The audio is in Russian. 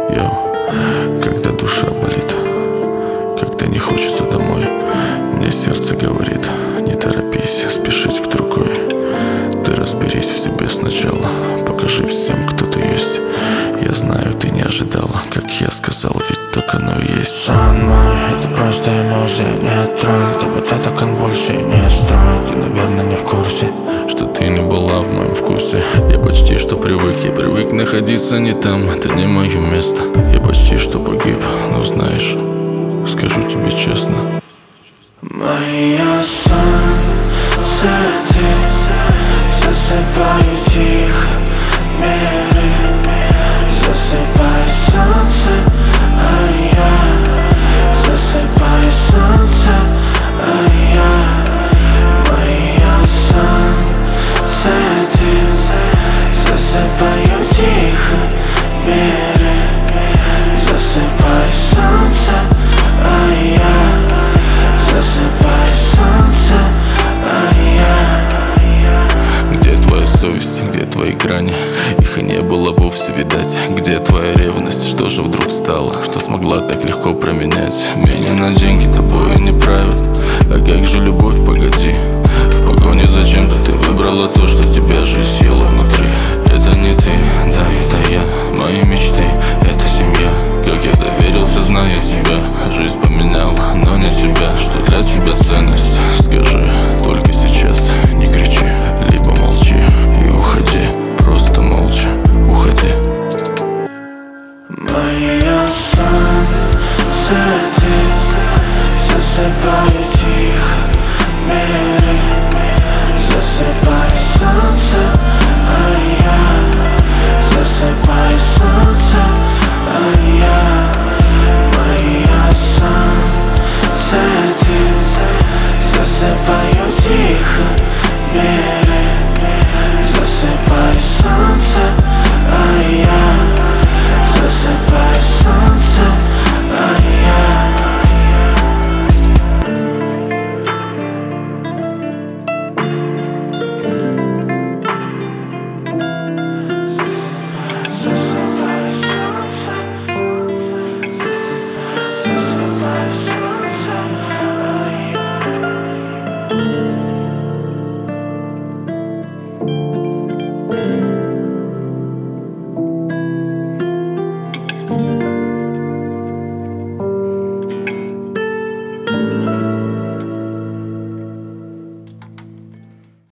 Йоу, когда душа болит, когда не хочется домой, мне сердце говорит: не торопись спешить к другой. Ты разберись в себе сначала, покажи всем, кто ты есть. Я знаю, ты не ожидала, как я сказал, ведь так оно и есть. Сон мой, это просто иллюзия, нет тролль. Ты вот это больше не строй. Ты, наверное, не в курсе, что ты не была в моем вкусе. Я почти что привык, я привык находиться не там. Это не мое место, я почти что погиб. Но знаешь, скажу тебе честно, моя солнце, засыпаю тихо, миры. Засыпай, солнце, а я засыпай, солнце, а я. Моя солнце, засыпаю тихо, миры. Засыпай, солнце, а я засыпай, солнце, а я. где твоя совесть, где твои грани? Их и не было вовсе видать. Где твоя ревность, что же вдруг стало, что смогла так легко променять? Меня на деньги тобой не правят. А как же любовь, погоди. В погоне зачем-то ты выбрала то, что тебя же съело внутри. Это не ты, да, это